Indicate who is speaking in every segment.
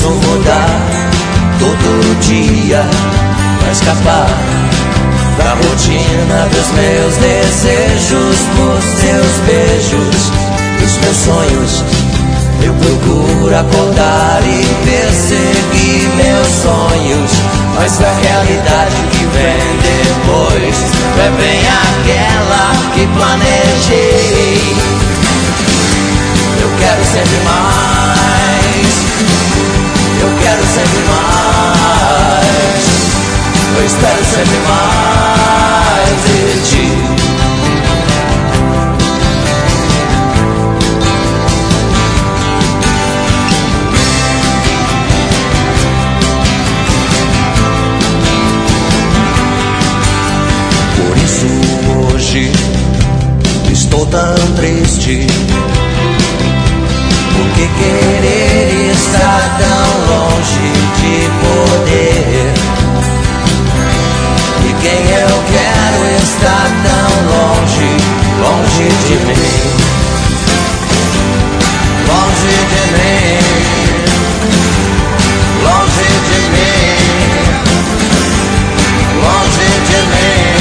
Speaker 1: preciso mudar todo dia pra escapar da rotina dos meus desejos, por seus beijos, dos meus sonhos. Eu procuro acordar e perseguir meus sonhos, mas a realidade que vem depois é bem aquela que planejei. Eu quero sempre mais, eu quero sempre mais, eu espero sempre mais de ti. Por isso hoje estou tão triste, porque querer estar tão longe de poder. E quem eu quero estar tão longe, longe de mim, longe de mim, longe de mim, longe de mim.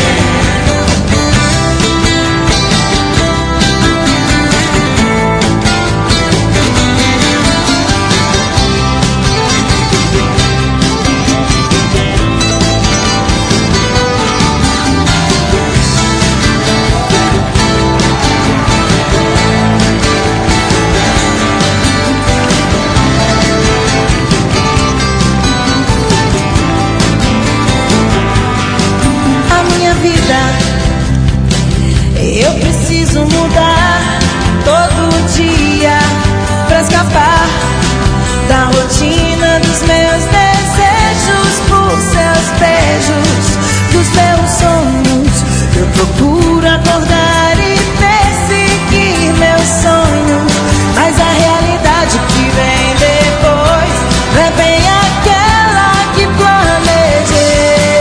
Speaker 2: Eu preciso mudar todo dia pra escapar da rotina dos meus desejos, por seus beijos, dos meus sonhos. Eu procuro acordar e perseguir meus sonhos, mas a realidade que vem depois é bem aquela que planejei.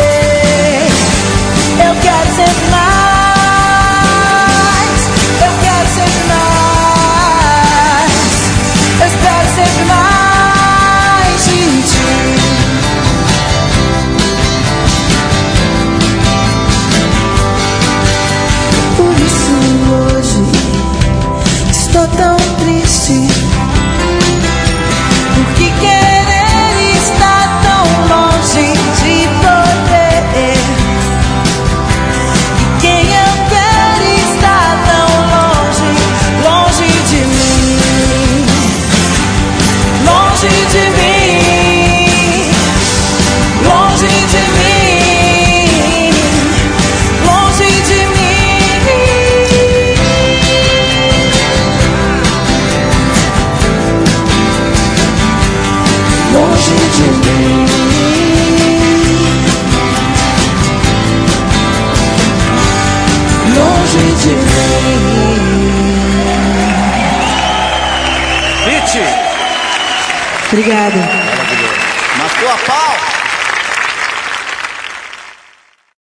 Speaker 2: Eu quero sempre mais, tão triste, porque querer estar tão longe de poder. E quem eu quero está tão longe, longe de mim, longe de mim, longe de mim, longe de mim. Longe de mim, longe de mim.
Speaker 1: Pitty.
Speaker 2: Obrigada.